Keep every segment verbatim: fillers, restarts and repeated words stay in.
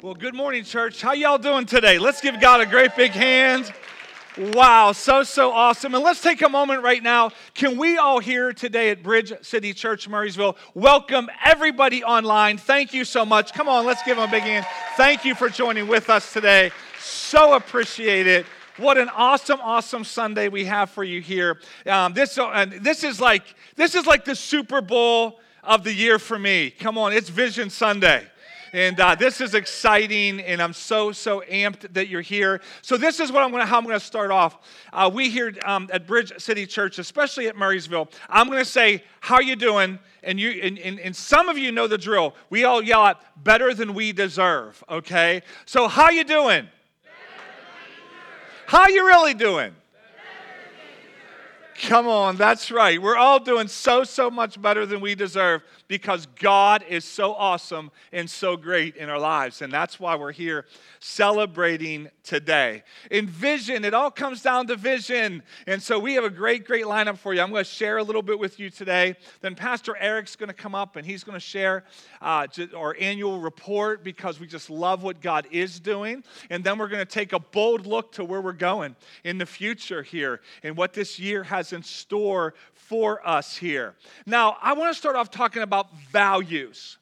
Well, good morning, church. How y'all doing today? Let's give God a great big hand. Wow, so, so awesome. And let's take a moment right now. Can we all here today at Bridge City Church, Murraysville, welcome everybody online. Thank you so much. Come on, let's give them a big hand. Thank you for joining with us today. So appreciate it. What an awesome, awesome Sunday we have for you here. Um, this, uh, this is like this is like the Super Bowl of the year for me. Come on, it's Vision Sunday. And uh, this is exciting, and I'm so, so amped that you're here. So this is what I'm gonna, how I'm going to start off. Uh, we here um, at Bridge City Church, especially at Murraysville, I'm going to say, how you doing? And, you, and, and, and some of you know the drill. We all yell out, better than we deserve, okay? So how you doing? How you really doing? Come on, that's right. We're all doing so, so much better than we deserve because God is so awesome and so great in our lives. And that's why we're here celebrating today. In vision, it all comes down to vision. And so we have a great, great lineup for you. I'm going to share a little bit with you today. Then Pastor Eric's going to come up and he's going to share uh, our annual report because we just love what God is doing. And then we're going to take a bold look to where we're going in the future here and what this year has in store for us here. Now, I want to start off talking about values.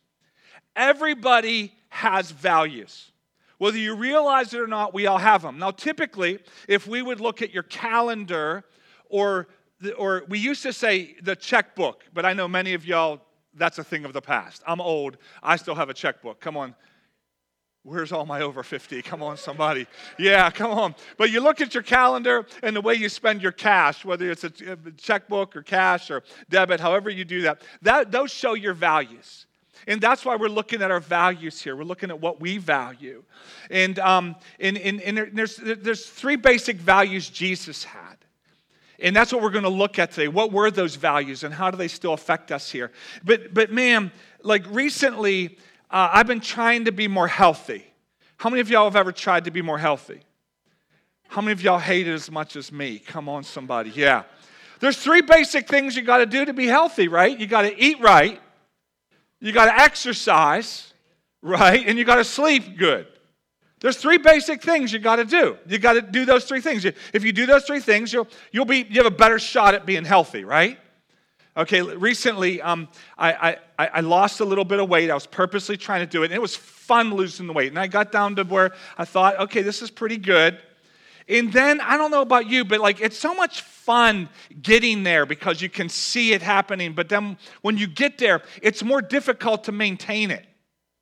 Everybody has values. Whether you realize it or not, we all have them. Now, typically, if we would look at your calendar or the, or we used to say the checkbook, but I know many of y'all, that's a thing of the past. I'm old. I still have a checkbook. Come on. Where's all my over fifty? Come on, somebody. Yeah, come on. But you look at your calendar and the way you spend your cash, whether it's a checkbook or cash or debit, however you do that, that those show your values. And that's why we're looking at our values here. We're looking at what we value. And, um, and, and, and there's, there's three basic values Jesus had. And that's what we're going to look at today. What were those values and how do they still affect us here? But, but man, like recently, Uh, I've been trying to be more healthy. How many of y'all have ever tried to be more healthy? How many of y'all hate it as much as me? Come on, somebody. Yeah. There's three basic things you got to do to be healthy, right? You got to eat right. You got to exercise, right? And you got to sleep good. There's three basic things you got to do. You got to do those three things. If you do those three things, you'll you'll be you have a better shot at being healthy, right? Okay, recently um, I, I, I lost a little bit of weight. I was purposely trying to do it, and it was fun losing the weight. And I got down to where I thought, okay, this is pretty good. And then, I don't know about you, but like it's so much fun getting there because you can see it happening. But then when you get there, it's more difficult to maintain it.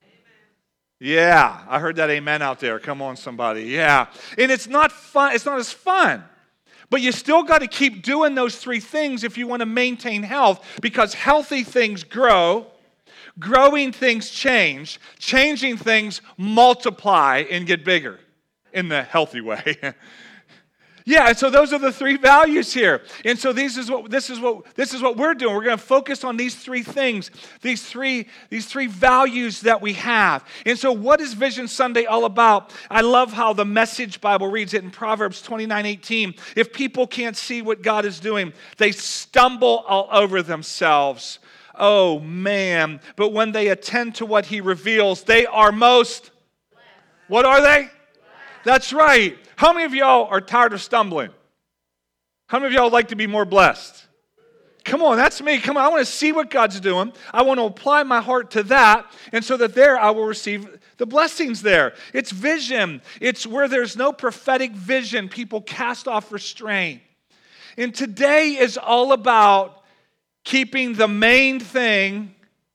Yeah, I heard that amen out there. Come on, somebody. Yeah. And it's not fun. It's not as fun. But you still got to keep doing those three things if you want to maintain health because healthy things grow, growing things change, changing things multiply and get bigger in the healthy way. Yeah, and so those are the three values here. And so this is what this is what this is what we're doing. We're going to focus on these three things, these three these three values that we have. And so what is Vision Sunday all about? I love how the Message Bible reads it in Proverbs twenty-nine eighteen. If people can't see what God is doing, they stumble all over themselves. Oh man, but when they attend to what he reveals, they are most What are they? That's right. How many of y'all are tired of stumbling? How many of y'all like to be more blessed? Come on, that's me. Come on, I want to see what God's doing. I want to apply my heart to that, and so that there I will receive the blessings there. It's vision. It's where there's no prophetic vision. People cast off restraint. And today is all about keeping the main thing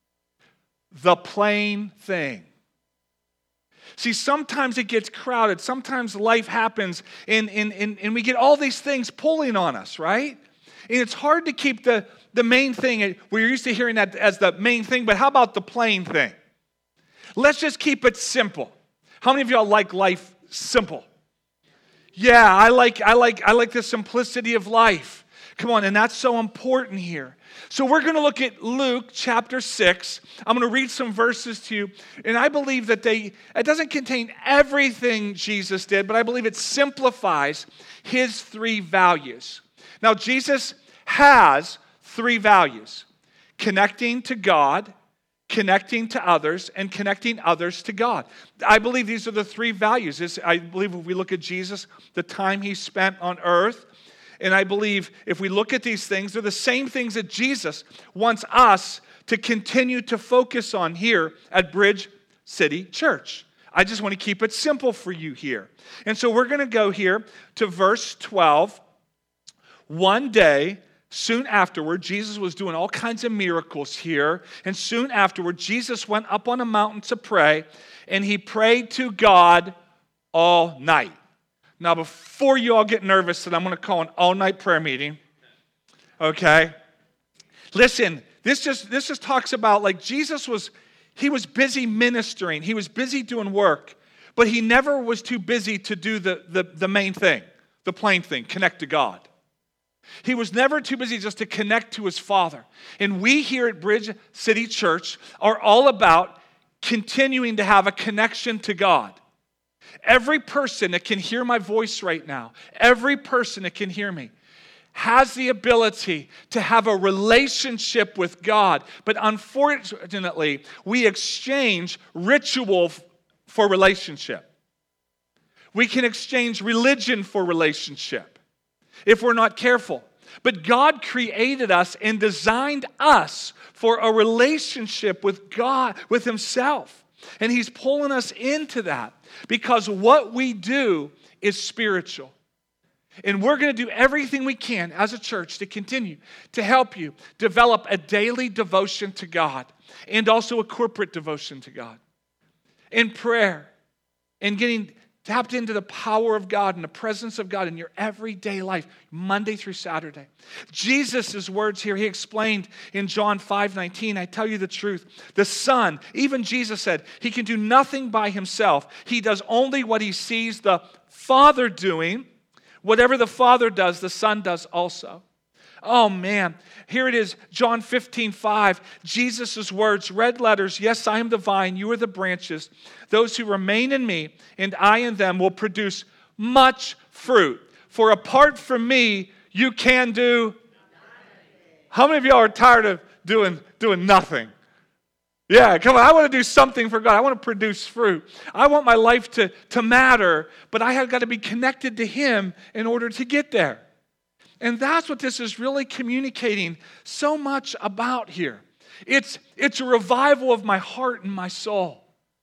the plain thing. See, sometimes it gets crowded. Sometimes life happens, and, and, and, and we get all these things pulling on us, right? And it's hard to keep the, the main thing. We're used to hearing that as the main thing, but how about the plain thing? Let's just keep it simple. How many of y'all like life simple? Yeah, I like, I like, I like the simplicity of life. Come on, and that's so important here. So we're going to look at Luke chapter six. I'm going to read some verses to you. And I believe that they, it doesn't contain everything Jesus did, but I believe it simplifies his three values. Now, Jesus has three values: connecting to God, connecting to others, and connecting others to God. I believe these are the three values. This, I believe if we look at Jesus, the time he spent on earth, and I believe if we look at these things, they're the same things that Jesus wants us to continue to focus on here at Bridge City Church. I just want to keep it simple for you here. And so we're going to go here to verse twelve. One day, soon afterward, Jesus was doing all kinds of miracles here. And soon afterward, Jesus went up on a mountain to pray, and he prayed to God all night. Now, before you all get nervous that I'm going to call an all-night prayer meeting, okay? Listen, this just this just talks about like Jesus was, he was busy ministering. He was busy doing work, but he never was too busy to do the, the, the main thing, the plain thing, connect to God. He was never too busy just to connect to his Father. And we here at Bridge City Church are all about continuing to have a connection to God. Every person that can hear my voice right now, every person that can hear me, has the ability to have a relationship with God. But unfortunately, we exchange ritual for relationship. We can exchange religion for relationship if we're not careful. But God created us and designed us for a relationship with God, with himself. And he's pulling us into that because what we do is spiritual. And we're going to do everything we can as a church to continue to help you develop a daily devotion to God and also a corporate devotion to God. In prayer and getting tapped into the power of God and the presence of God in your everyday life, Monday through Saturday. Jesus' words here, he explained in John five nineteen, I tell you the truth, the Son, even Jesus said, he can do nothing by himself. He does only what he sees the Father doing. Whatever the Father does, the Son does also. Oh man, here it is, John fifteen five, Jesus' words, red letters, yes, I am the vine, you are the branches. Those who remain in me and I in them will produce much fruit. For apart from me, you can do nothing. How many of y'all are tired of doing, doing nothing? Yeah, come on, I want to do something for God. I want to produce fruit. I want my life to, to matter, but I have got to be connected to him in order to get there. And that's what this is really communicating so much about here. It's, it's a revival of my heart and my soul.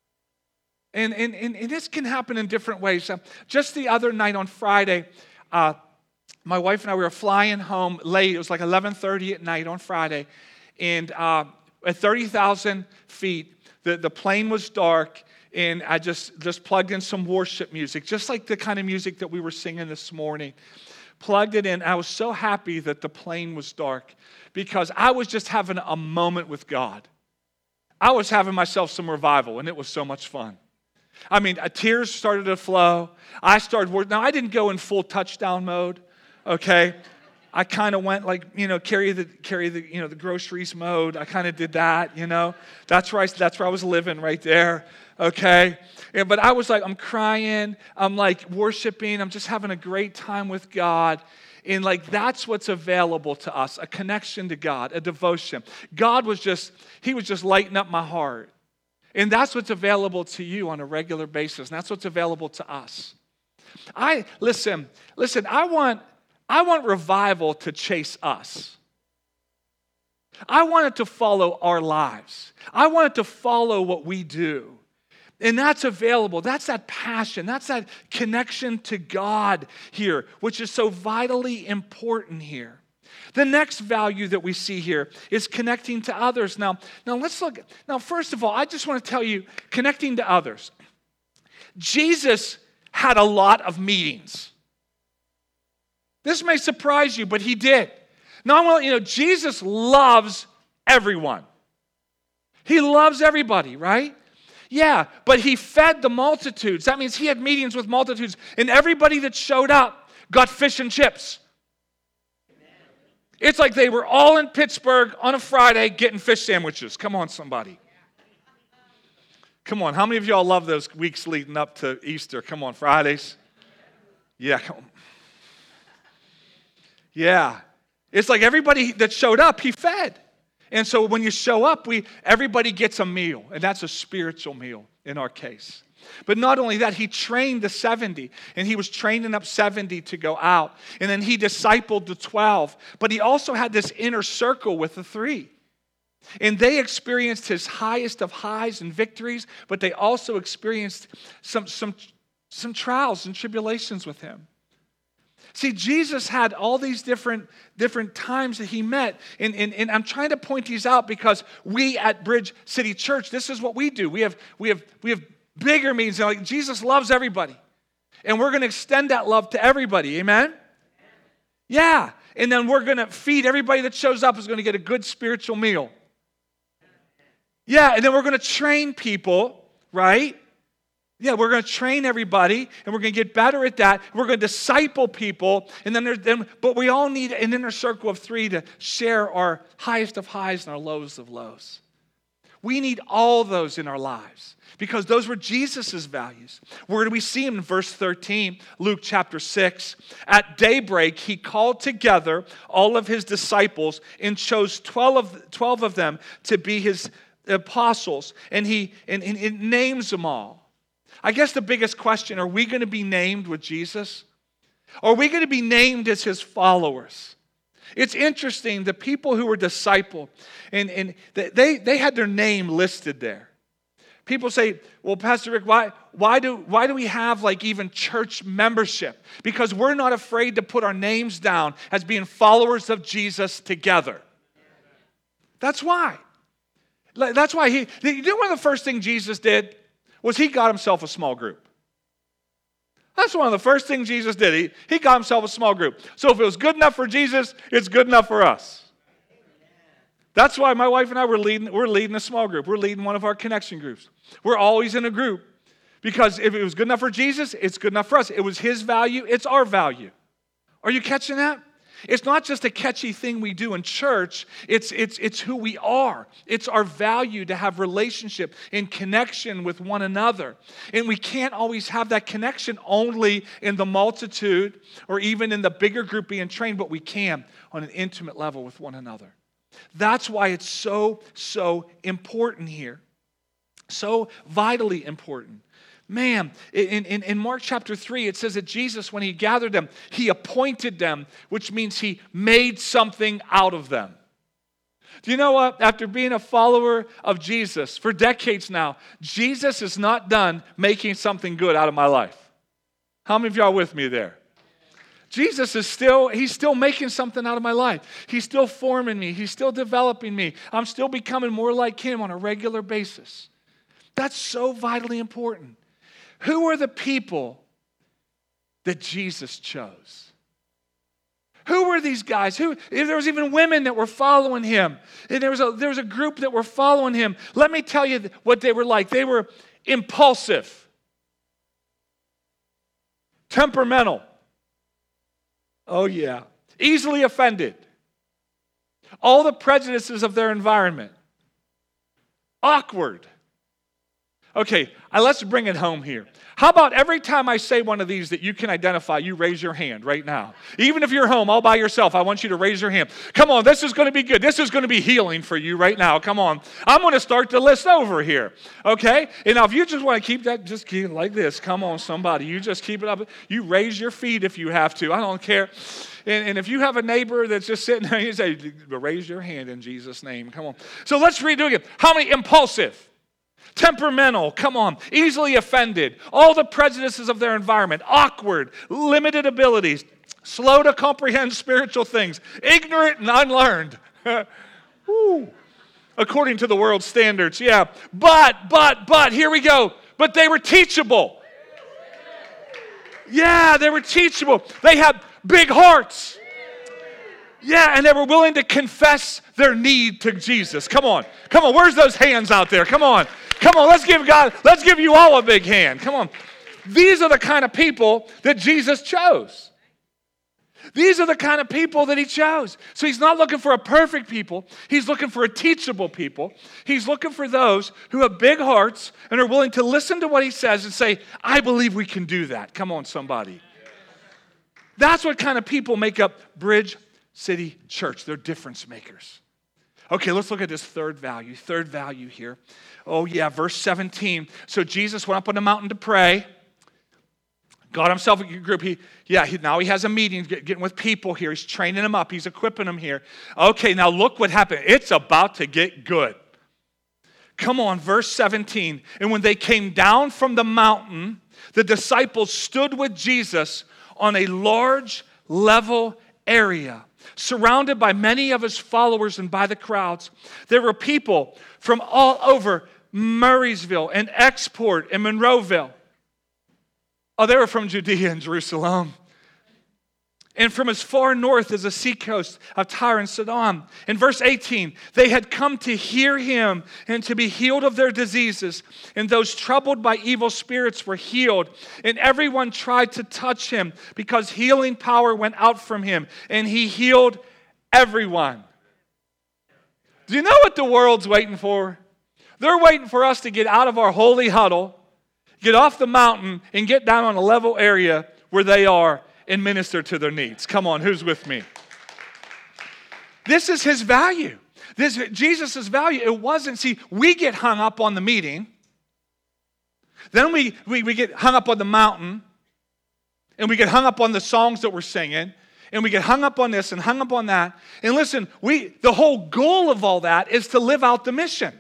And, and, and, and this can happen in different ways. Uh, just the other night on Friday, uh, my wife and I, we were flying home late. It was like eleven thirty at night on Friday. And uh, at thirty thousand feet, the, the plane was dark. And I just, just plugged in some worship music, just like the kind of music that we were singing this morning. Plugged it in. I was so happy that the plane was dark because I was just having a moment with God. I was having myself some revival, and it was so much fun. I mean, tears started to flow. I started working. Now, I didn't go in full touchdown mode, okay? I kind of went like, you know, carry the carry the you know the groceries mode. I kind of did that, you know. That's where I, that's where I was living right there, okay. Yeah, but I was like, I'm crying. I'm like worshiping. I'm just having a great time with God, and like that's what's available to us: a connection to God, a devotion. God was just He was just lighting up my heart, and that's what's available to you on a regular basis. And that's what's available to us. I listen, listen. I want. I want revival to chase us. I want it to follow our lives. I want it to follow what we do. And that's available. That's that passion. That's that connection to God here, which is so vitally important here. The next value that we see here is connecting to others. Now, now let's look. Now, first of all, I just want to tell you, connecting to others. Jesus had a lot of meetings. This may surprise you, but he did. Now, I want you know, Jesus loves everyone. He loves everybody, right? Yeah, but he fed the multitudes. That means he had meetings with multitudes, and everybody that showed up got fish and chips. It's like they were all in Pittsburgh on a Friday getting fish sandwiches. Come on, somebody. Come on, how many of y'all love those weeks leading up to Easter? Come on, Fridays. Yeah, come on. Yeah. It's like everybody that showed up, he fed. And so when you show up, we everybody gets a meal, and that's a spiritual meal in our case. But not only that, he trained the seventy, and he was training up seventy to go out. And then he discipled the twelve. But he also had this inner circle with the three. And they experienced his highest of highs and victories, but they also experienced some, some, some trials and tribulations with him. See, Jesus had all these different, different times that he met. And, and, and I'm trying to point these out because we at Bridge City Church, this is what we do. We have, we have, we have bigger meetings. Like Jesus loves everybody. And we're going to extend that love to everybody. Amen? Yeah. And then we're going to feed everybody that shows up is going to get a good spiritual meal. Yeah, and then we're going to train people, right? Yeah, we're going to train everybody, and we're going to get better at that. We're going to disciple people, and then, then but we all need an inner circle of three to share our highest of highs and our lows of lows. We need all those in our lives because those were Jesus' values. Where do we see him in verse thirteen, Luke chapter six? At daybreak, he called together all of his disciples and chose twelve, twelve of them to be his apostles, and he and, and it names them all. I guess the biggest question, are we going to be named with Jesus? Are we going to be named as his followers? It's interesting, the people who were discipled, and, and they, they had their name listed there. People say, well, Pastor Rick, why, why, do, why do we have like even church membership? Because we're not afraid to put our names down as being followers of Jesus together. That's why. That's why he, you know one of the first things Jesus did was he got himself a small group. That's one of the first things Jesus did. He, he got himself a small group. So if it was good enough for Jesus, it's good enough for us. That's why my wife and I were leading, we're leading a small group. We're leading one of our connection groups. We're always in a group. Because if it was good enough for Jesus, it's good enough for us. It was his value, it's our value. Are you catching that? It's not just a catchy thing we do in church. It's, it's, it's who we are. It's our value to have relationship and connection with one another. And we can't always have that connection only in the multitude or even in the bigger group being trained, but we can on an intimate level with one another. That's why it's so, so important here. So vitally important. Man, in, in, in Mark chapter three, it says that Jesus, when he gathered them, he appointed them, which means he made something out of them. Do you know what? After being a follower of Jesus for decades now, Jesus is not done making something good out of my life. How many of y'all are with me there? Jesus is still, he's still making something out of my life. He's still forming me. He's still developing me. I'm still becoming more like him on a regular basis. That's so vitally important. Who are the people that Jesus chose? Who were these guys? Who? There was even women that were following him. And there was a, there was a group that were following him. Let me tell you what they were like. They were impulsive, temperamental. Oh yeah. Easily offended. All the prejudices of their environment. Awkward. Okay, let's bring it home here. How about every time I say one of these that you can identify, you raise your hand right now. Even if you're home all by yourself, I want you to raise your hand. Come on, this is going to be good. This is going to be healing for you right now. Come on. I'm going to start the list over here, okay? And now if you just want to keep that, just keep it like this. Come on, somebody. You just keep it up. You raise your feet if you have to. I don't care. And, and if you have a neighbor that's just sitting there, you say, raise your hand in Jesus' name. Come on. So let's redo it again. How many impulsive? Temperamental, come on, easily offended, all the prejudices of their environment, awkward, limited abilities, slow to comprehend spiritual things, ignorant and unlearned. Woo. According to the world's standards, yeah. But, but, but, here we go. But they were teachable. Yeah, they were teachable. They had big hearts. Yeah, and they were willing to confess their need to Jesus. Come on. Come on, where's those hands out there? Come on. Come on, let's give God, let's give you all a big hand. Come on. These are the kind of people that Jesus chose. These are the kind of people that he chose. So he's not looking for a perfect people. He's looking for a teachable people. He's looking for those who have big hearts and are willing to listen to what he says and say, I believe we can do that. Come on, somebody. That's what kind of people make up Bridge City Church. They're difference makers. Okay, let's look at this third value. Third value here. Oh, yeah, verse seventeen. So Jesus went up on the mountain to pray. Got himself a group. He, yeah, he, now he has a meeting, get, getting with people here. He's training them up. He's equipping them here. Okay, now look what happened. It's about to get good. Come on, verse seventeen. And when they came down from the mountain, the disciples stood with Jesus on a large, level area, surrounded by many of his followers and by the crowds. There were people from all over Murraysville and Export and Monroeville. Oh, they were from Judea and Jerusalem. And from as far north as the seacoast of Tyre and Sidon. In verse eighteen, they had come to hear him and to be healed of their diseases. And those troubled by evil spirits were healed. And everyone tried to touch him because healing power went out from him. And he healed everyone. Do you know what the world's waiting for? They're waiting for us to get out of our holy huddle, get off the mountain, and get down on a level area where they are and minister to their needs. Come on, who's with me? This is his value. This Jesus' value. It wasn't, see, we get hung up on the meeting. Then we, we, we get hung up on the mountain. And we get hung up on the songs that we're singing. And we get hung up on this and hung up on that. And listen, we the whole goal of all that is to live out the mission.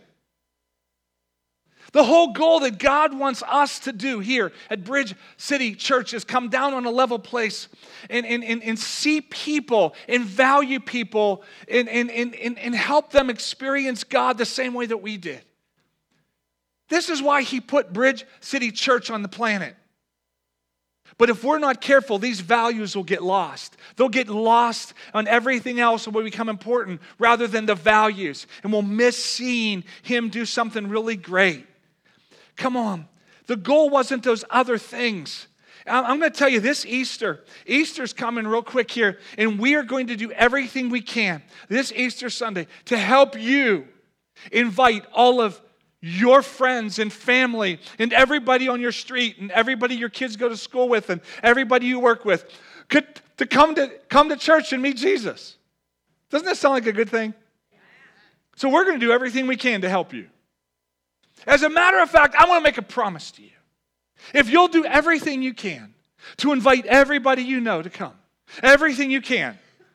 The whole goal that God wants us to do here at Bridge City Church is come down on a level place and, and, and, and see people and value people and, and, and, and help them experience God the same way that we did. This is why he put Bridge City Church on the planet. But if we're not careful, these values will get lost. They'll get lost on everything else and will become important rather than the values. And we'll miss seeing him do something really great. Come on. The goal wasn't those other things. I'm going to tell you this Easter. Easter's coming real quick here, and we are going to do everything we can this Easter Sunday to help you invite all of your friends and family and everybody on your street and everybody your kids go to school with and everybody you work with could, to come to come to church and meet Jesus. Doesn't that sound like a good thing? So we're going to do everything we can to help you. As a matter of fact, I want to make a promise to you. If you'll do everything you can to invite everybody you know to come, everything you can,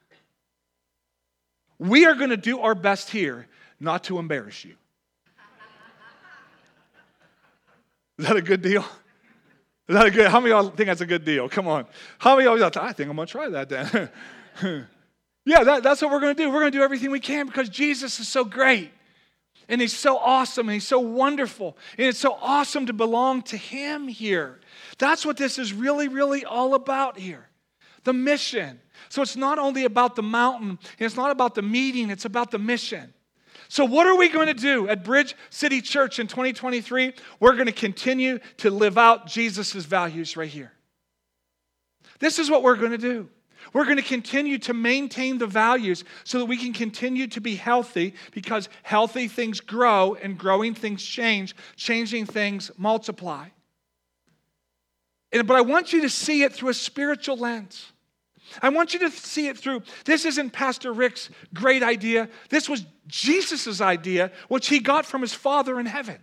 we are going to do our best here not to embarrass you. Is that a good deal? Is that a good? How many of y'all think that's a good deal? Come on. How many of y'all thought, I think I'm going to try that then? Yeah, that, that's what we're going to do. We're going to do everything we can because Jesus is so great. And he's so awesome and he's so wonderful. And it's so awesome to belong to him here. That's what this is really, really all about here. The mission. So it's not only about the mountain, and it's not about the meeting, it's about the mission. So what are we going to do at Bridge City Church in twenty twenty-three? We're going to continue to live out Jesus' values right here. This is what we're going to do. We're going to continue to maintain the values so that we can continue to be healthy because healthy things grow and growing things change, changing things multiply. And, but I want you to see it through a spiritual lens. I want you to see it through, this isn't Pastor Rick's great idea. This was Jesus' idea, which he got from his Father in heaven.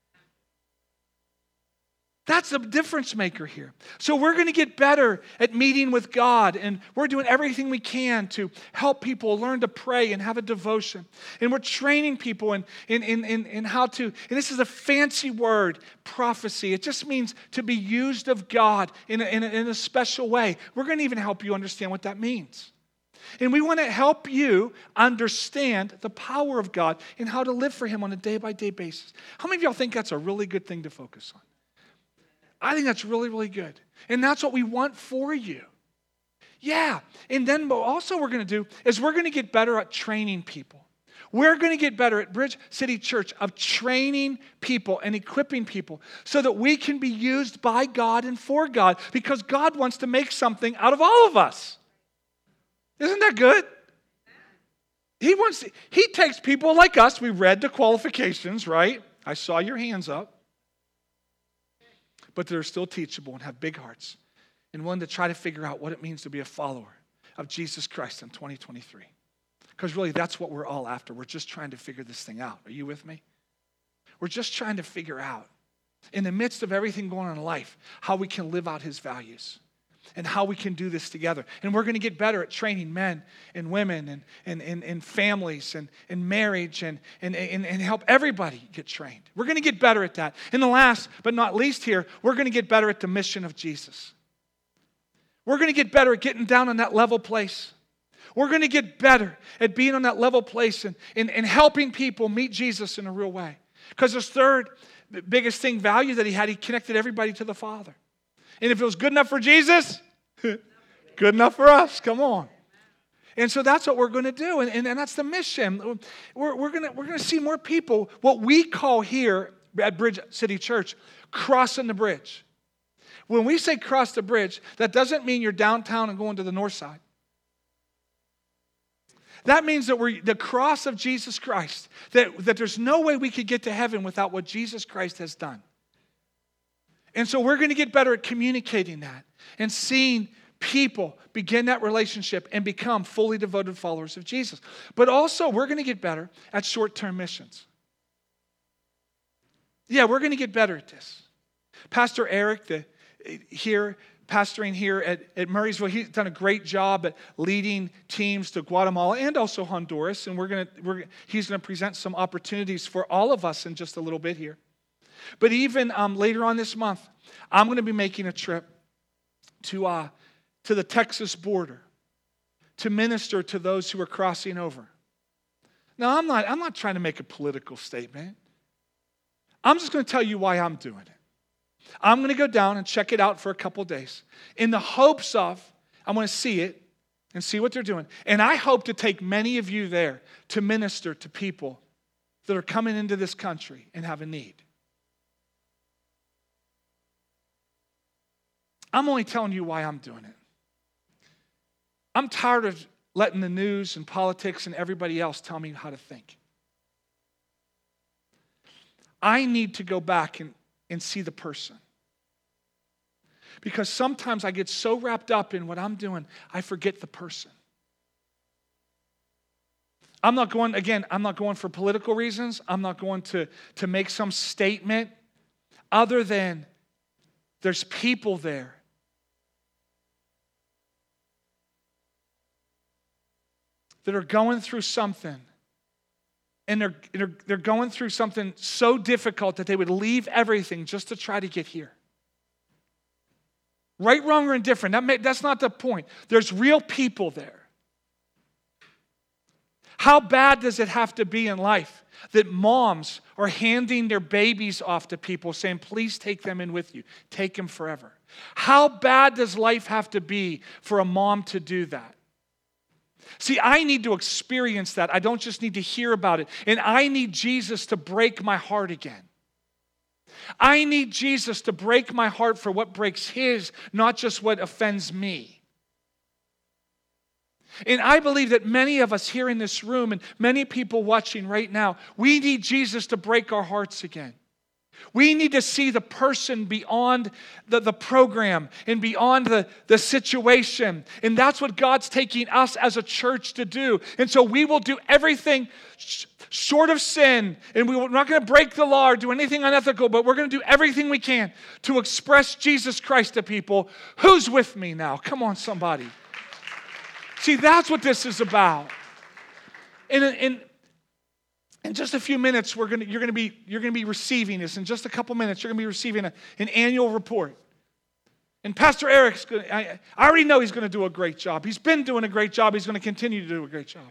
That's the difference maker here. So we're going to get better at meeting with God, and we're doing everything we can to help people learn to pray and have a devotion. And we're training people in, in, in, in, in how to, and this is a fancy word, prophecy. It just means to be used of God in a, in a, in a special way. We're going to even help you understand what that means. And we want to help you understand the power of God and how to live for him on a day-by-day basis. How many of y'all think that's a really good thing to focus on? I think that's really, really good. And that's what we want for you. Yeah. And then what also we're going to do is we're going to get better at training people. We're going to get better at Bridge City Church of training people and equipping people so that we can be used by God and for God because God wants to make something out of all of us. Isn't that good? He wants to, he takes people like us. We read the qualifications, right? I saw your hands up. But they're still teachable and have big hearts and willing to try to figure out what it means to be a follower of Jesus Christ in twenty twenty-three. Because really, that's what we're all after. We're just trying to figure this thing out. Are you with me? We're just trying to figure out, in the midst of everything going on in life, how we can live out his values and how we can do this together. And we're going to get better at training men and women and, and, and, and families and, and marriage and, and, and, and help everybody get trained. We're going to get better at that. And the last but not least here, we're going to get better at the mission of Jesus. We're going to get better at getting down on that level place. We're going to get better at being on that level place and, and, and helping people meet Jesus in a real way. Because his third biggest thing, value that he had, he connected everybody to the Father. And if it was good enough for Jesus, good enough for us. Come on. And so that's what we're going to do. And, and, and that's the mission. We're, we're going to, we're going to see more people, what we call here at Bridge City Church, crossing the bridge. When we say cross the bridge, that doesn't mean you're downtown and going to the north side. That means that we're the cross of Jesus Christ, that, that there's no way we could get to heaven without what Jesus Christ has done. And so we're going to get better at communicating that and seeing people begin that relationship and become fully devoted followers of Jesus. But also, we're going to get better at short-term missions. Yeah, we're going to get better at this. Pastor Eric, the, here, pastoring here at, at Murraysville, he's done a great job at leading teams to Guatemala and also Honduras. And we're going to, we're, he's going to present some opportunities for all of us in just a little bit here. But even um, later on this month, I'm going to be making a trip to, uh, to the Texas border to minister to those who are crossing over. Now, I'm not, I'm not trying to make a political statement. I'm just going to tell you why I'm doing it. I'm going to go down and check it out for a couple days in the hopes of, I want to see it and see what they're doing. And I hope to take many of you there to minister to people that are coming into this country and have a need. I'm only telling you why I'm doing it. I'm tired of letting the news and politics and everybody else tell me how to think. I need to go back and, and see the person. Because sometimes I get so wrapped up in what I'm doing, I forget the person. I'm not going, again, I'm not going for political reasons. I'm not going to, to make some statement other than there's people there that are going through something, and they're, they're, they're going through something so difficult that they would leave everything just to try to get here. Right, wrong, or indifferent, that may, that's not the point. There's real people there. How bad does it have to be in life that moms are handing their babies off to people saying, please take them in with you. Take them forever. How bad does life have to be for a mom to do that? See, I need to experience that. I don't just need to hear about it. And I need Jesus to break my heart again. I need Jesus to break my heart for what breaks his, not just what offends me. And I believe that many of us here in this room and many people watching right now, we need Jesus to break our hearts again. We need to see the person beyond the, the program and beyond the, the situation. And that's what God's taking us as a church to do. And so we will do everything sh- short of sin. And we we're not going to break the law or do anything unethical, but we're going to do everything we can to express Jesus Christ to people. Who's with me now? Come on, somebody. See, that's what this is about. And, and in just a few minutes, we're gonna, you're going to be you're going to be receiving this. In just a couple minutes, you're going to be receiving a, an annual report. And Pastor Eric's going to, I, I already know he's going to do a great job. He's been doing a great job. He's going to continue to do a great job.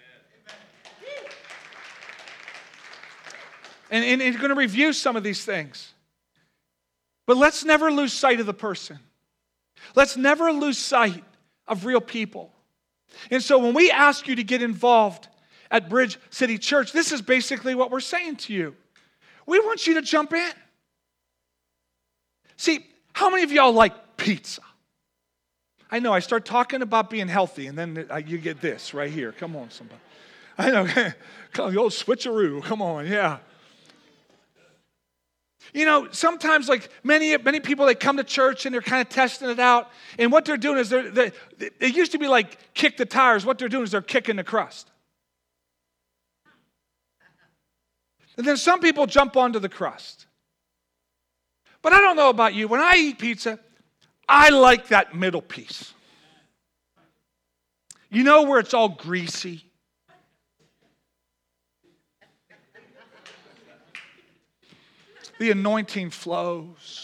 And, and he's going to review some of these things. But let's never lose sight of the person. Let's never lose sight of real people. And so when we ask you to get involved at Bridge City Church, this is basically what we're saying to you. We want you to jump in. See, how many of y'all like pizza? I know, I start talking about being healthy, and then you get this right here. Come on, somebody. I know, the old switcheroo. Come on, yeah. You know, sometimes like many many people, they come to church and they're kind of testing it out. And what they're doing is, they're, they it used to be like kick the tires. What they're doing is they're kicking the crust. And then some people jump onto the crust. But I don't know about you. When I eat pizza, I like that middle piece. You know where it's all greasy? The anointing flows.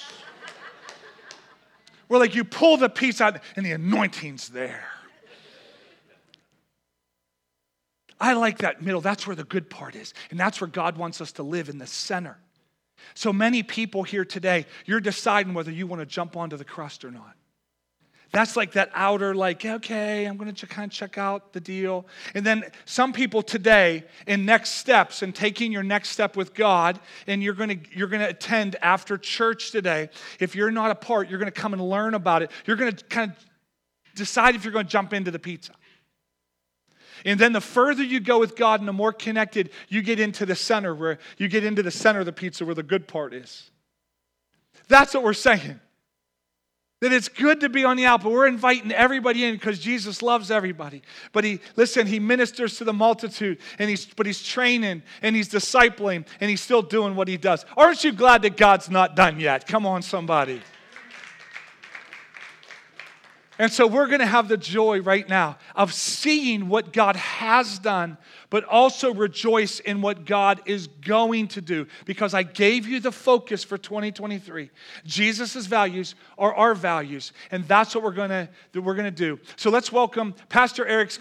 Where like you pull the piece out and the anointing's there. I like that middle. That's where the good part is. And that's where God wants us to live, in the center. So many people here today, you're deciding whether you want to jump onto the crust or not. That's like that outer, like, okay, I'm going to kind of check out the deal. And then some people today, in next steps and taking your next step with God, and you're going to you're going to attend after church today. If you're not a part, you're going to come and learn about it. You're going to kind of decide if you're going to jump into the pizza. And then the further you go with God and the more connected you get into the center, where you get into the center of the pizza where the good part is. That's what we're saying. That it's good to be on the out, but we're inviting everybody in because Jesus loves everybody. But he, listen, he ministers to the multitude, and he's, but he's training, and he's discipling, and he's still doing what he does. Aren't you glad that God's not done yet? Come on, somebody. And so we're going to have the joy right now of seeing what God has done, but also rejoice in what God is going to do. Because I gave you the focus for twenty twenty-three. Jesus' values are our values. And that's what we're going to, that we're going to do. So let's welcome Pastor Eric's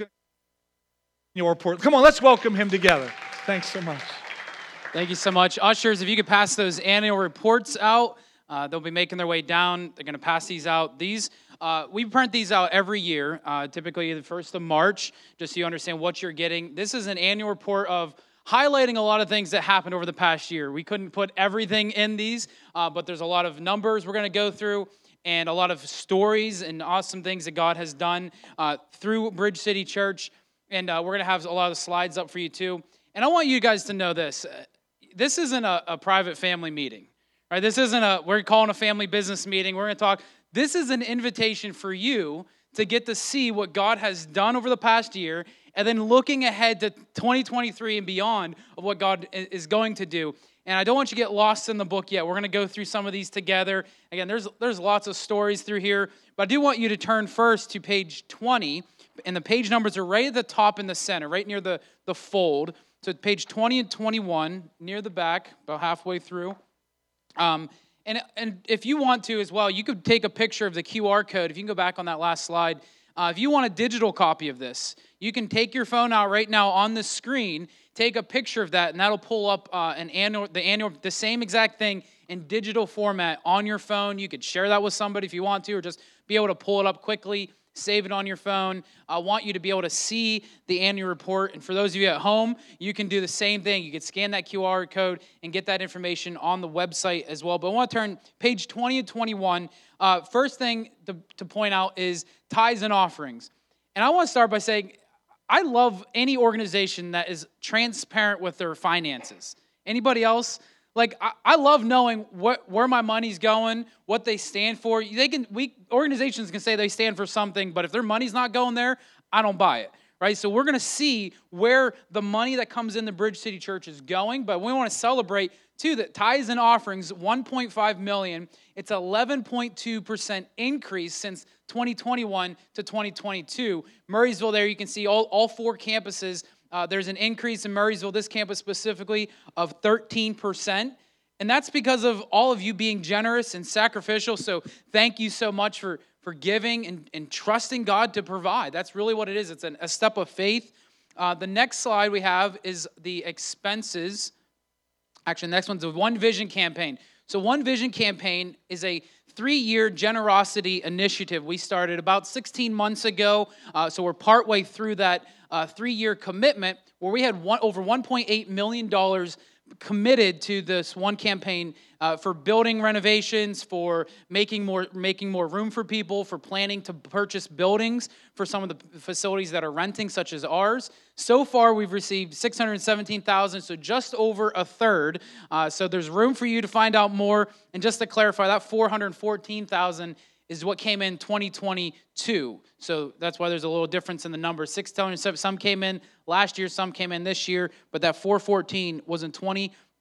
your report. Come on, let's welcome him together. Thanks so much. Thank you so much. Ushers, if you could pass those annual reports out. Uh, they'll be making their way down. They're going to pass these out. These uh, we print these out every year, uh, typically the first of March, just so you understand what you're getting. This is an annual report of highlighting a lot of things that happened over the past year. We couldn't put everything in these, uh, but there's a lot of numbers we're going to go through and a lot of stories and awesome things that God has done uh, through Bridge City Church. And uh, we're going to have a lot of slides up for you too. And I want you guys to know this. This isn't a, a private family meeting. Right, this isn't a, we're calling a family business meeting. We're going to talk. This is an invitation for you to get to see what God has done over the past year and then looking ahead to twenty twenty-three and beyond of what God is going to do. And I don't want you to get lost in the book yet. We're going to go through some of these together. Again, there's there's lots of stories through here, but I do want you to turn first to page twenty, and the page numbers are right at the top in the center, right near the, the fold. So page twenty and twenty-one, near the back, about halfway through. Um, and, and if you want to as well, you could take a picture of the Q R code. If you can go back on that last slide. Uh, if you want a digital copy of this, you can take your phone out right now on the screen, take a picture of that, and that'll pull up uh, an annual, the annual, the same exact thing in digital format on your phone. You could share that with somebody if you want to, or just be able to pull it up quickly, save it on your phone. I want you to be able to see the annual report. And for those of you at home, you can do the same thing. You can scan that Q R code and get that information on the website as well. But I want to turn page twenty and twenty-one. Uh, first thing to, to point out is tithes and offerings. And I want to start by saying, I love any organization that is transparent with their finances. Anybody else? Like, I, I love knowing what where my money's going, what they stand for. They can we organizations can say they stand for something, but if their money's not going there, I don't buy it, right? So we're going to see where the money that comes in the Bridge City Church is going, but we want to celebrate, too, that tithes and offerings, one point five million dollars. It's eleven point two percent increase since twenty twenty-one to twenty twenty-two. Murraysville there, you can see all, all four campuses. Uh, there's an increase in Murraysville, this campus specifically, of thirteen percent. And that's because of all of you being generous and sacrificial. So thank you so much for, for giving and, and trusting God to provide. That's really what it is. It's an, a step of faith. Uh, the next slide we have is the expenses. Actually, the next one's the One Vision campaign. So One Vision campaign is a three-year generosity initiative we started about sixteen months ago. Uh, so we're partway through that uh, three-year commitment where we had one, over one point eight million dollars committed to this one campaign uh, for building renovations, for making more making more room for people, for planning to purchase buildings for some of the facilities that are renting, such as ours. So far, we've received six hundred seventeen thousand dollars, so just over a third. Uh, so there's room for you to find out more. And just to clarify, that four hundred fourteen thousand dollars is what came in twenty twenty-two. So that's why there's a little difference in the numbers. six hundred seven, some came in last year, some came in this year, but that four hundred fourteen was in twenty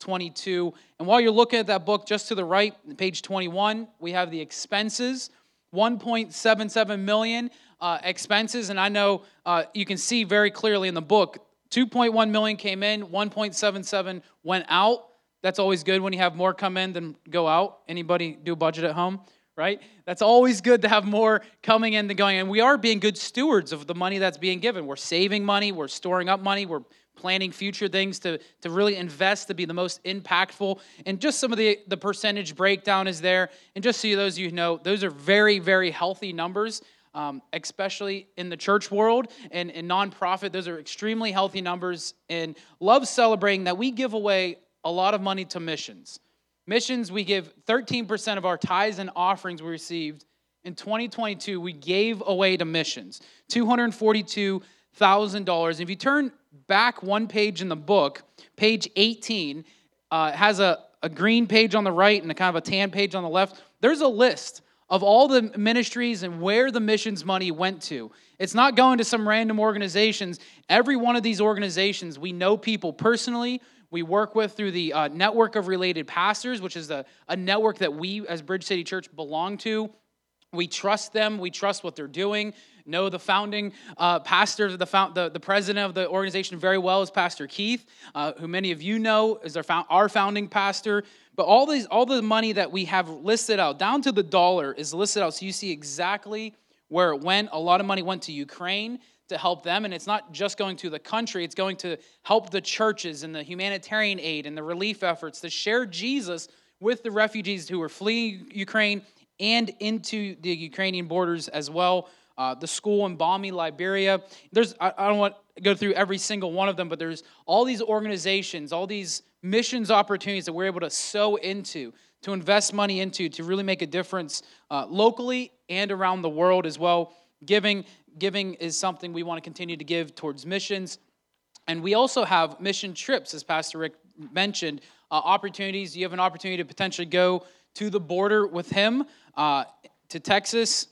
twenty-two. And while you're looking at that book, just to the right, page twenty-one, we have the expenses, one point seven seven million uh, expenses. And I know uh, you can see very clearly in the book, two point one million came in, one point seven seven went out. That's always good when you have more come in than go out. Anybody do a budget at home? Right? That's always good to have more coming in than going in. We are being good stewards of the money that's being given. We're saving money. We're storing up money. We're planning future things to, to really invest, to be the most impactful. And just some of the, the percentage breakdown is there. And just so those of you know, those are very, very healthy numbers, um, especially in the church world and in nonprofit. Those are extremely healthy numbers. And love celebrating that we give away a lot of money to missions. Missions, we give thirteen percent of our tithes and offerings we received. In twenty twenty-two, we gave away to missions, two hundred forty-two thousand dollars. If you turn back one page in the book, page eighteen, uh, has a, a green page on the right and a kind of a tan page on the left. There's a list of all the ministries and where the missions money went to. It's not going to some random organizations. Every one of these organizations, we know people personally. We work with through the uh, Network of Related Pastors, which is a, a network that we as Bridge City Church belong to. We trust them. We trust what they're doing. Know the founding uh, pastor, the, found, the the president of the organization very well is Pastor Keith, uh, who many of you know is our, found, our founding pastor. But all these, all the money that we have listed out, down to the dollar, is listed out, so you see exactly where it went. A lot of money went to Ukraine to help them, and it's not just going to the country, it's going to help the churches and the humanitarian aid and the relief efforts to share Jesus with the refugees who are fleeing Ukraine and into the Ukrainian borders as well. Uh, the school in Bami, Liberia. There's I, I don't want to go through every single one of them, but there's all these organizations, all these missions opportunities that we're able to sow into, to invest money into, to really make a difference uh, locally and around the world as well. Giving Giving is something we want to continue to give towards missions. And we also have mission trips, as Pastor Rick mentioned, uh, opportunities. You have an opportunity to potentially go to the border with him, uh, to Texas.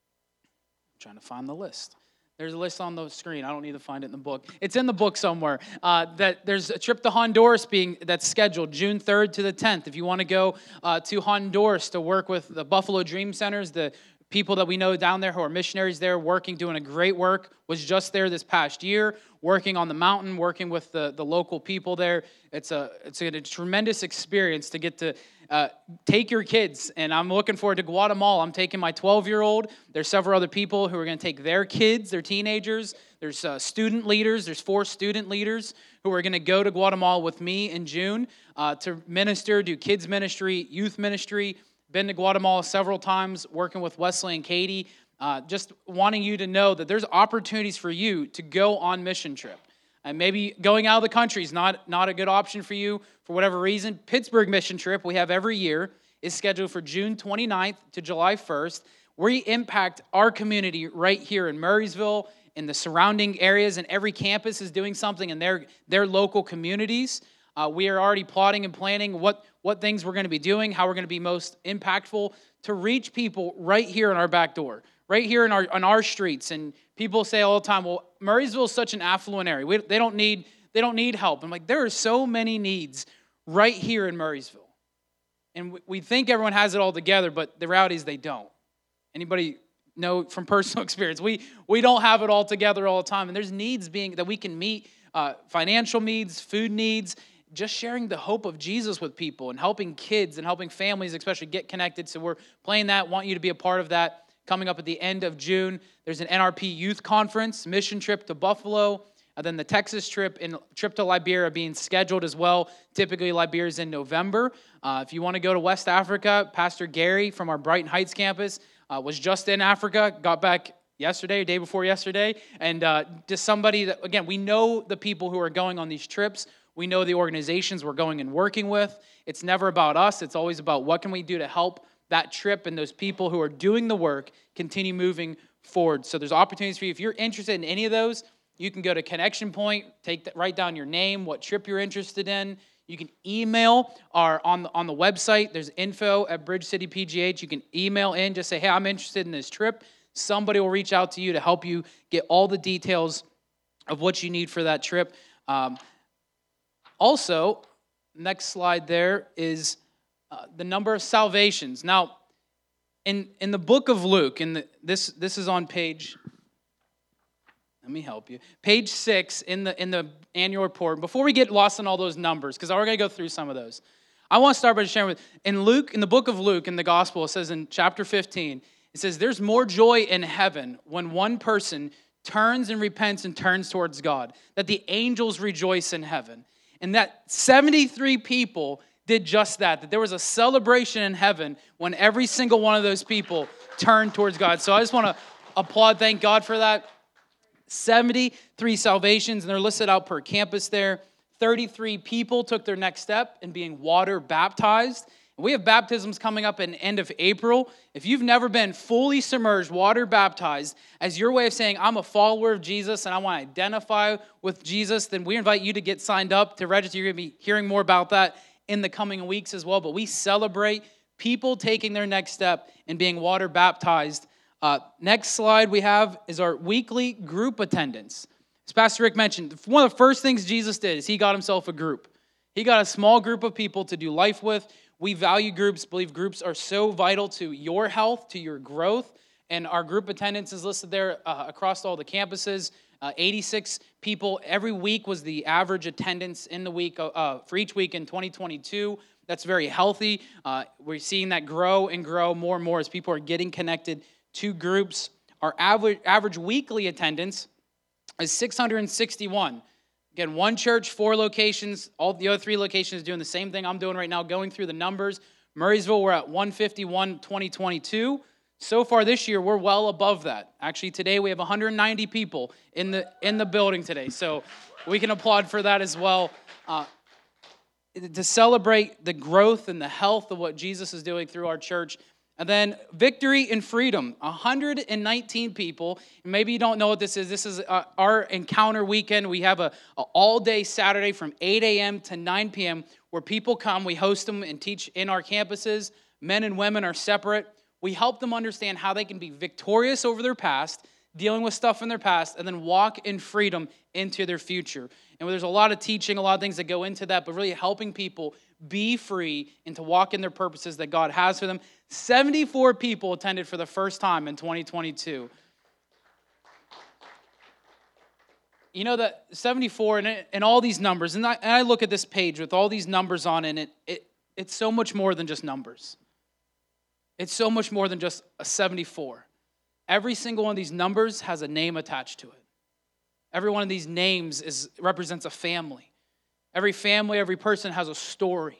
I'm trying to find the list. There's a list on the screen. I don't need to find it in the book. It's in the book somewhere. Uh, that there's a trip to Honduras being that's scheduled June third to the tenth. If you want to go uh, to Honduras to work with the Buffalo Dream Centers, the people that we know down there who are missionaries there working, doing a great work, was just there this past year, working on the mountain, working with the, the local people there. It's a it's a, a tremendous experience to get to uh, take your kids. And I'm looking forward to Guatemala. I'm taking my twelve-year-old. There's several other people who are going to take their kids, their teenagers. There's uh, student leaders. There's four student leaders who are going to go to Guatemala with me in June uh, to minister, do kids ministry, youth ministry. Been to Guatemala several times, working with Wesley and Katie, uh, just wanting you to know that there's opportunities for you to go on mission trip. And maybe going out of the country is not, not a good option for you for whatever reason. Pittsburgh mission trip we have every year is scheduled for June twenty-ninth to July first. We impact our community right here in Murraysville, in the surrounding areas, and every campus is doing something in their, their local communities. Uh, we are already plotting and planning what, what things we're going to be doing, how we're going to be most impactful to reach people right here in our back door, right here in our on our streets. And people say all the time, well, Murraysville is such an affluent area. We, they don't need they don't need help. I'm like, there are so many needs right here in Murraysville. And we, we think everyone has it all together, but the reality is they don't. Anybody know from personal experience? We we don't have it all together all the time. And there's needs being that we can meet, uh, financial needs, food needs, just sharing the hope of Jesus with people and helping kids and helping families especially get connected. So we're playing that, want you to be a part of that. Coming up at the end of June, there's an N R P youth conference, mission trip to Buffalo, and then the Texas trip and trip to Liberia being scheduled as well. Typically, Liberia is in November. Uh, if you want to go to West Africa, Pastor Gary from our Brighton Heights campus uh, was just in Africa, got back yesterday, day before yesterday, and uh, just somebody that, again, we know the people who are going on these trips. We know the organizations we're going and working with. It's never about us. It's always about what can we do to help that trip and those people who are doing the work continue moving forward. So there's opportunities for you. If you're interested in any of those, you can go to Connection Point, take that, write down your name, what trip you're interested in. You can email our on the, on the website. There's info at Bridge City P G H. You can email in, just say, hey, I'm interested in this trip. Somebody will reach out to you to help you get all the details of what you need for that trip. Um, Also, next slide there is uh, the number of salvations. Now, in in the book of Luke, in the, this this is on page. Let me help you. Page six in the in the annual report. Before we get lost in all those numbers, because we're going to go through some of those, I want to start by sharing with in Luke, in the book of Luke, in the Gospel, it says in chapter fifteen, it says there's more joy in heaven when one person turns and repents and turns towards God, that the angels rejoice in heaven, and that seventy-three people did just that. That there was a celebration in heaven when every single one of those people turned towards God. So I just want to applaud, thank God for that. seventy-three salvations, and they're listed out per campus there. thirty-three people took their next step in being water baptized. And we have baptisms coming up in the end of April. If you've never been fully submerged, water baptized, as your way of saying, I'm a follower of Jesus and I want to identify with Jesus, then we invite you to get signed up to register. You're going to be hearing more about that in the coming weeks as well. But we celebrate people taking their next step in being water baptized. Uh, next slide we have is our weekly group attendance. As Pastor Rick mentioned, one of the first things Jesus did is he got himself a group. He got a small group of people to do life with. We value groups, believe groups are so vital to your health, to your growth, and our group attendance is listed there uh, across all the campuses. Uh, eighty-six people every week was the average attendance in the week uh, for each week in twenty twenty-two. That's very healthy. Uh, we're seeing that grow and grow more and more as people are getting connected to groups. Our average, average weekly attendance is six hundred sixty-one. Again, one church, four locations. All the other three locations doing the same thing I'm doing right now, going through the numbers. Murraysville, we're at one fifty-one, twenty twenty-two. So far this year, we're well above that. Actually, today we have one hundred ninety people in the in the building today. So we can applaud for that as well. Uh, to celebrate the growth and the health of what Jesus is doing through our church. And then Victory and Freedom, one hundred nineteen people. And maybe you don't know what this is. This is uh, our encounter weekend. We have a, a all-day Saturday from eight a.m. to nine p.m. where people come. We host them and teach in our campuses. Men and women are separate. We help them understand how they can be victorious over their past, dealing with stuff in their past, and then walk in freedom into their future. And there's a lot of teaching, a lot of things that go into that, but really helping people be free and to walk in their purposes that God has for them. seventy-four people attended for the first time in twenty twenty-two. You know that seventy-four and, it, and all these numbers, and I, and I look at this page with all these numbers on it, and it, it, it's so much more than just numbers. It's so much more than just a seventy-four. Every single one of these numbers has a name attached to it. Every one of these names is represents a family. Every family, every person has a story.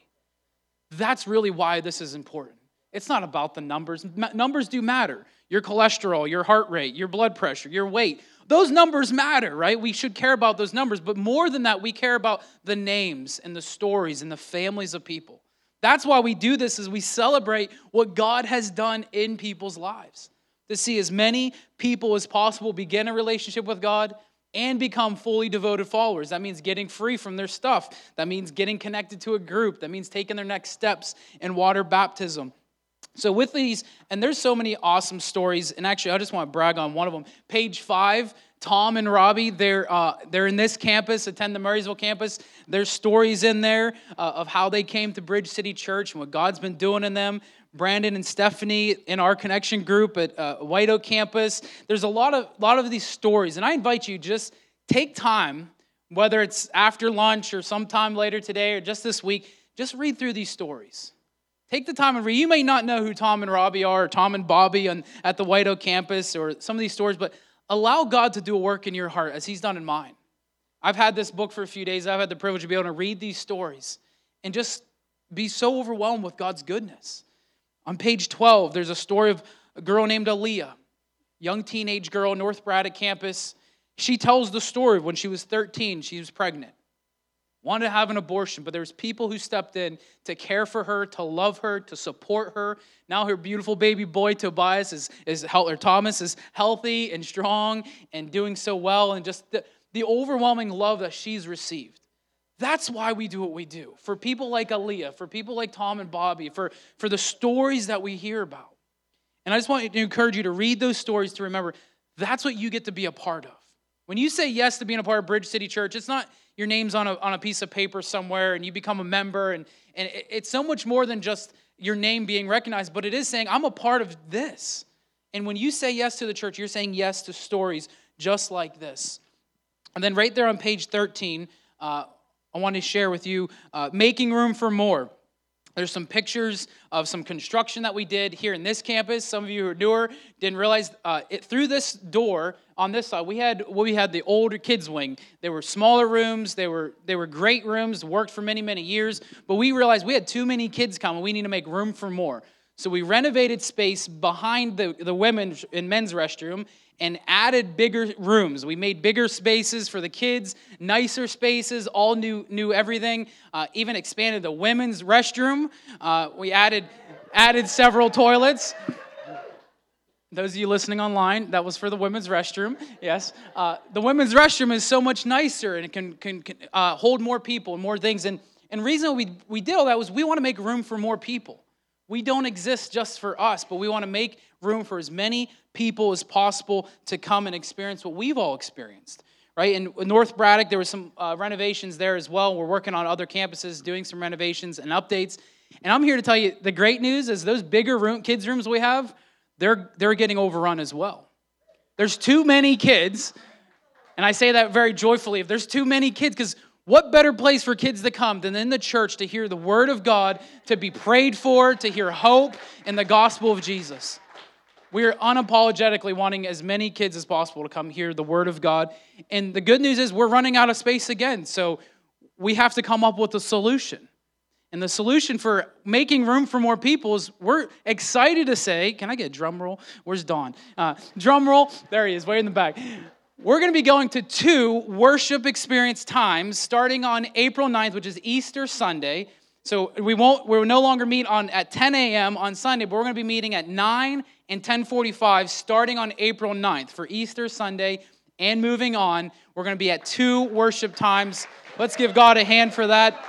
That's really why this is important. It's not about the numbers. M- numbers do matter. Your cholesterol, your heart rate, your blood pressure, your weight. Those numbers matter, right? We should care about those numbers. But more than that, we care about the names and the stories and the families of people. That's why we do this, is we celebrate what God has done in people's lives. To see as many people as possible begin a relationship with God and become fully devoted followers. That means getting free from their stuff. That means getting connected to a group. That means taking their next steps in water baptism. So with these, and there's so many awesome stories, and actually I just want to brag on one of them. Page five, Tom and Robbie, they're uh, they're in this campus, attend the Murraysville campus. There's stories in there uh, of how they came to Bridge City Church and what God's been doing in them. Brandon and Stephanie in our connection group at uh, White Oak campus. There's a lot of lot of these stories, and I invite you, just take time, whether it's after lunch or sometime later today or just this week, just read through these stories. Take the time and read. You may not know who Tom and Robbie are, or Tom and Bobby on, at the White Oak campus, or some of these stories, but allow God to do a work in your heart as He's done in mine. I've had this book for a few days. I've had the privilege to be able to read these stories and just be so overwhelmed with God's goodness. On page twelve, there's a story of a girl named Aaliyah, young teenage girl, North Braddock campus. She tells the story of when she was thirteen, she was pregnant, wanted to have an abortion, but there's people who stepped in to care for her, to love her, to support her. Now her beautiful baby boy, Tobias, is, is or Thomas, is healthy and strong and doing so well, and just the, the overwhelming love that she's received. That's why we do what we do. For people like Aaliyah, for people like Tom and Bobby, for, for the stories that we hear about. And I just want to encourage you to read those stories, to remember that's what you get to be a part of. When you say yes to being a part of Bridge City Church, it's not your name's on a, on a piece of paper somewhere and you become a member. And, and it, it's so much more than just your name being recognized, but it is saying, I'm a part of this. And when you say yes to the church, you're saying yes to stories just like this. And then right there on page thirteen, uh, I want to share with you, uh, making room for more. There's some pictures of some construction that we did here in this campus. Some of you who are newer didn't realize uh, it, through this door on this side, we had we had the older kids wing. They were smaller rooms. They were they were great rooms, worked for many, many years. But we realized we had too many kids coming. We need to make room for more. So we renovated space behind the, the women's and men's restroom and added bigger rooms. We made bigger spaces for the kids, nicer spaces, all new new everything. Uh, even expanded the women's restroom. Uh, we added added several toilets. Those of you listening online, that was for the women's restroom. Yes, uh, the women's restroom is so much nicer and it can can, can uh, hold more people and more things. And and the reason we we did all that was we want to make room for more people. We don't exist just for us, but we want to make room for as many people as possible to come and experience what we've all experienced, right? In North Braddock, there were some uh, renovations there as well. We're working on other campuses, doing some renovations and updates. And I'm here to tell you, the great news is those bigger room, kids' rooms we have, they're they're getting overrun as well. There's too many kids, and I say that very joyfully. If there's too many kids, because what better place for kids to come than in the church to hear the word of God, to be prayed for, to hear hope in the gospel of Jesus. We are unapologetically wanting as many kids as possible to come hear the word of God. And the good news is we're running out of space again. So we have to come up with a solution. And the solution for making room for more people is we're excited to say, can I get a drum roll? Where's Dawn? Uh, drum roll. There he is, way in the back. We're going to be going to two worship experience times starting on April ninth, which is Easter Sunday. So we won't, we'll no longer meet on at ten a.m. on Sunday, but we're going to be meeting at nine and ten forty-five starting on April ninth for Easter Sunday and moving on. We're going to be at two worship times. Let's give God a hand for that.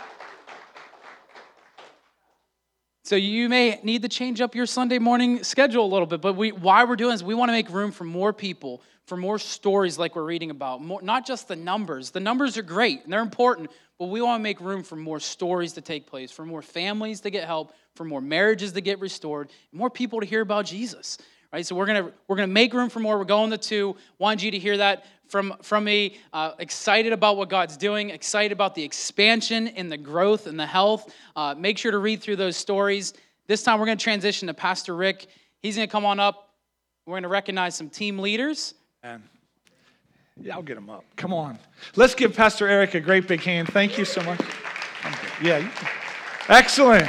So you may need to change up your Sunday morning schedule a little bit, but we, why we're doing this, we want to make room for more people, for more stories like we're reading about, more, not just the numbers. The numbers are great, and they're important, but we want to make room for more stories to take place, for more families to get help, for more marriages to get restored, more people to hear about Jesus, right? So we're going to we're gonna make room for more. We're going to two. Wanted you to hear that from, from me. Uh, excited about what God's doing, excited about the expansion and the growth and the health. Uh, make sure to read through those stories. This time we're going to transition to Pastor Rick. He's going to come on up. We're going to recognize some team leaders. And yeah, I'll get him up. Come on. Let's give Pastor Eric a great big hand. Thank you so much. Yeah. You, excellent.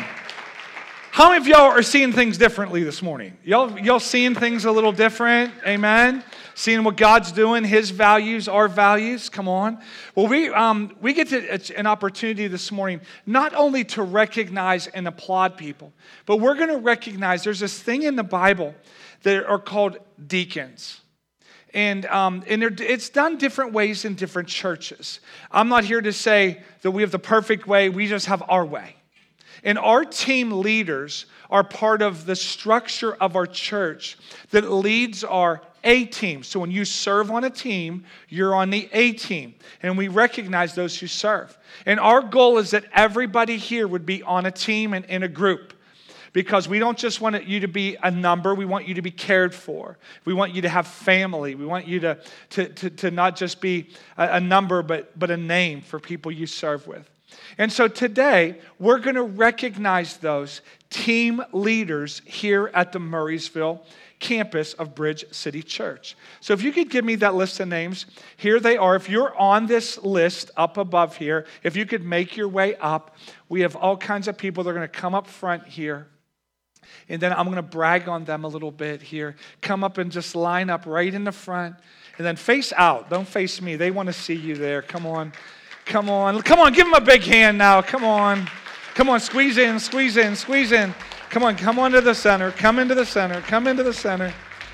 How many of y'all are seeing things differently this morning? Y'all, y'all seeing things a little different? Amen. Seeing what God's doing, His values, our values. Come on. Well, we um, we get to an opportunity this morning not only to recognize and applaud people, but we're going to recognize there's this thing in the Bible that are called deacons. And um, and it's done different ways in different churches. I'm not here to say that we have the perfect way. We just have our way. And our team leaders are part of the structure of our church that leads our A team. So when you serve on a team, you're on the A team. And we recognize those who serve. And our goal is that everybody here would be on a team and in a group. Because we don't just want you to be a number, we want you to be cared for. We want you to have family. We want you to, to, to, to not just be a, a number, but, but a name for people you serve with. And so today, we're going to recognize those team leaders here at the Murraysville campus of Bridge City Church. So if you could give me that list of names, here they are. If you're on this list up above here, if you could make your way up, we have all kinds of people that are going to come up front here. And then I'm going to brag on them a little bit here. Come up and just line up right in the front. And then face out. Don't face me. They want to see you there. Come on. Come on. Come on. Give them a big hand now. Come on. Come on. Squeeze in. Squeeze in. Squeeze in. Come on. Come on to the center. Come into the center. Come into the center.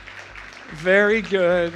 Very good.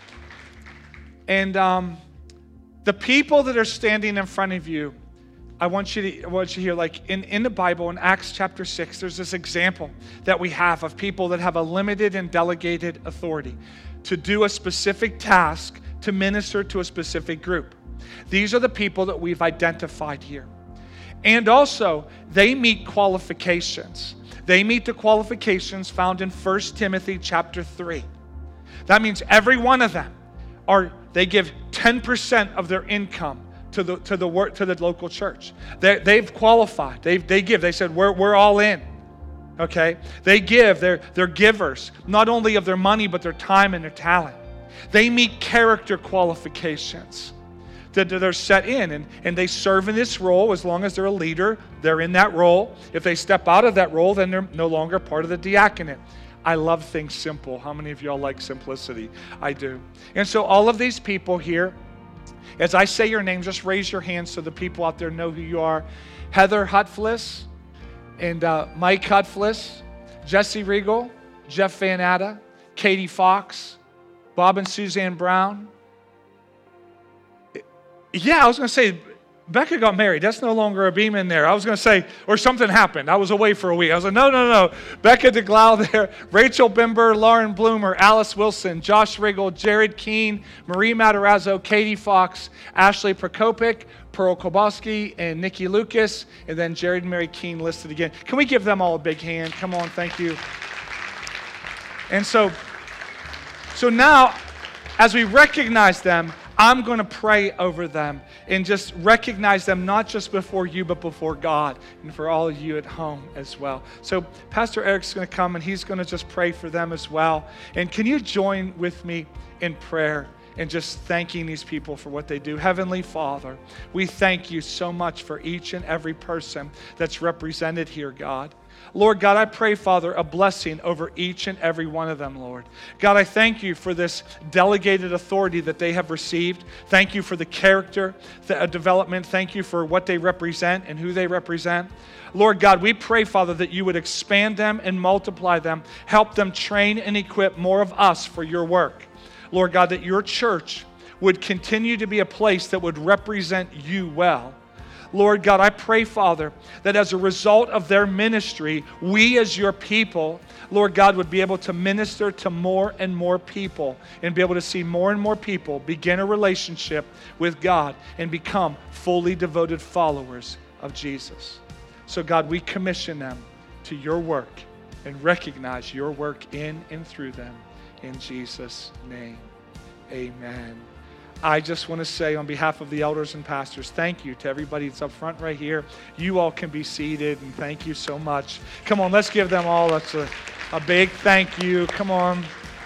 And um, the people that are standing in front of you, I want you to I want you to hear, like in, in the Bible, in Acts chapter six, there's this example that we have of people that have a limited and delegated authority to do a specific task, to minister to a specific group. These are the people that we've identified here. And also, they meet qualifications. They meet the qualifications found in First Timothy chapter three. That means every one of them are, they give ten percent of their income to the to the work to the local church. They, they've qualified. They they give. They said we're we're all in. Okay? They give. They're they're givers, not only of their money but their time and their talent. They meet character qualifications that they're set in, and, and they serve in this role. As long as they're a leader, they're in that role. If they step out of that role, then they're no longer part of the diaconate. I love things simple. How many of y'all like simplicity? I do. And so all of these people here, as I say your name, just raise your hands so the people out there know who you are. Heather Hutfliss and uh, Mike Hutfliss, Jesse Regal, Jeff Van Atta, Katie Fox, Bob and Suzanne Brown. Yeah, I was going to say, Becca got married. That's no longer a beam in there. I was going to say, or something happened. I was away for a week. I was like, no, no, no. Becca DeGlau there, Rachel Bimber, Lauren Bloomer, Alice Wilson, Josh Riggle, Jared Keene, Marie Matarazzo, Katie Fox, Ashley Prokopic, Pearl Kowalski, and Nikki Lucas, and then Jared and Mary Keene listed again. Can we give them all a big hand? Come on, thank you. And so, so now, as we recognize them, I'm going to pray over them and just recognize them not just before you, but before God and for all of you at home as well. So Pastor Eric's going to come and he's going to just pray for them as well. And can you join with me in prayer and just thanking these people for what they do? Heavenly Father, we thank you so much for each and every person that's represented here, God. Lord God, I pray, Father, a blessing over each and every one of them, Lord. God, I thank you for this delegated authority that they have received. Thank you for the character the development. Thank you for what they represent and who they represent. Lord God, we pray, Father, that you would expand them and multiply them. Help them train and equip more of us for your work. Lord God, that your church would continue to be a place that would represent you well. Lord God, I pray, Father, that as a result of their ministry, we as your people, Lord God, would be able to minister to more and more people and be able to see more and more people begin a relationship with God and become fully devoted followers of Jesus. So God, we commission them to your work and recognize your work in and through them. In Jesus' name, amen. I just want to say on behalf of the elders and pastors, thank you to everybody that's up front right here. You all can be seated, and thank you so much. Come on, let's give them all that's a, a big thank you. Come on.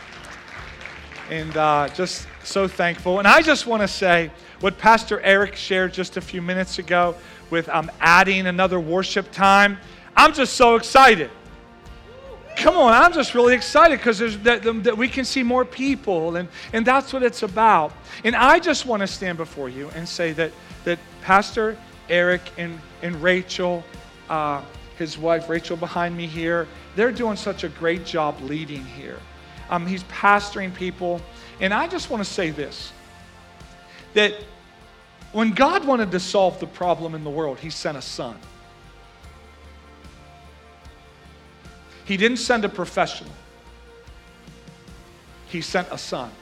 And uh, just so thankful. And I just want to say what Pastor Eric shared just a few minutes ago with um, adding another worship time. I'm just so excited. Come on, I'm just really excited because that, that we can see more people, and, and that's what it's about. And I just want to stand before you and say that, that Pastor Eric and, and Rachel, uh, his wife Rachel behind me here, they're doing such a great job leading here. Um, he's pastoring people. And I just want to say this, that when God wanted to solve the problem in the world, he sent a son. He didn't send a professional. He sent a son.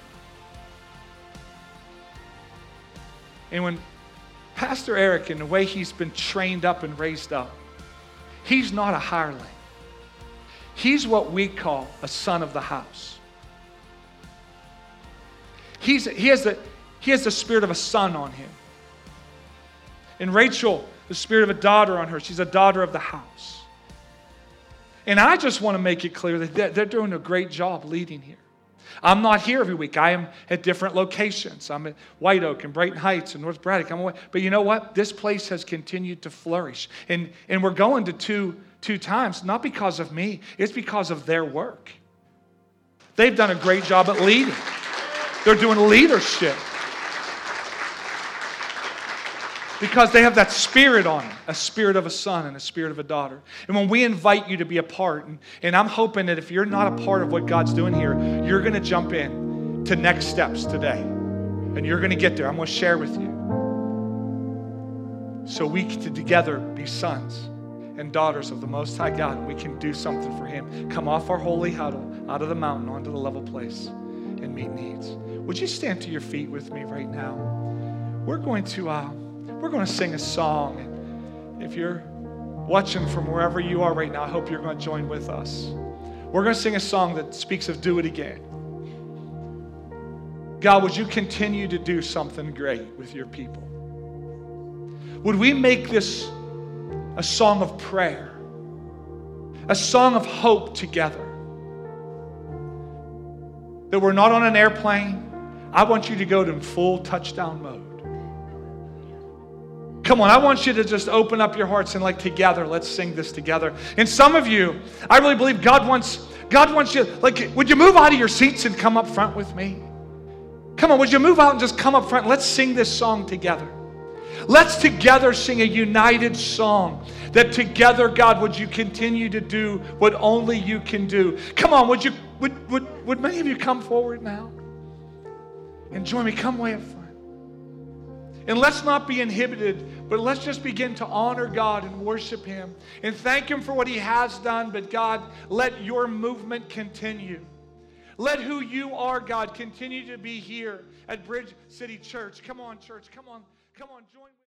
And when Pastor Eric, in the way he's been trained up and raised up, he's not a hireling. He's what we call a son of the house. He's, he, has the, he has the spirit of a son on him. And Rachel, the spirit of a daughter on her. She's a daughter of the house. And I just want to make it clear that they're doing a great job leading here. I'm not here every week. I am at different locations. I'm at White Oak and Brighton Heights and North Braddock. I'm away. But you know what? This place has continued to flourish. And, and we're going to two, two times, not because of me. It's because of their work. They've done a great job at leading. They're doing leadership. Because they have that spirit on them, a spirit of a son and a spirit of a daughter. And when we invite you to be a part, and, and I'm hoping that if you're not a part of what God's doing here, you're going to jump in to next steps today. And you're going to get there. I'm going to share with you. So we can together be sons and daughters of the Most High God. And we can do something for Him. Come off our holy huddle, out of the mountain, onto the level place, and meet needs. Would you stand to your feet with me right now? we're going to uh, we're going to sing a song. If you're watching from wherever you are right now, I hope you're going to join with us. We're going to sing a song that speaks of do it again. God, would you continue to do something great with your people? Would we make this a song of prayer, a song of hope together? That we're not on an airplane. I want you to go to full touchdown mode. Come on, I want you to just open up your hearts and like together, let's sing this together. And some of you, I really believe God wants, God wants you, like, would you move out of your seats and come up front with me? Come on, would you move out and just come up front? Let's sing this song together. Let's together sing a united song that together, God, would you continue to do what only you can do. Come on, would you, would, would, would many of you come forward now? And join me, come way up front. And let's not be inhibited, but let's just begin to honor God and worship Him and thank Him for what He has done. But God, let your movement continue. Let who you are, God, continue to be here at Bridge City Church. Come on, church. Come on. Come on, join.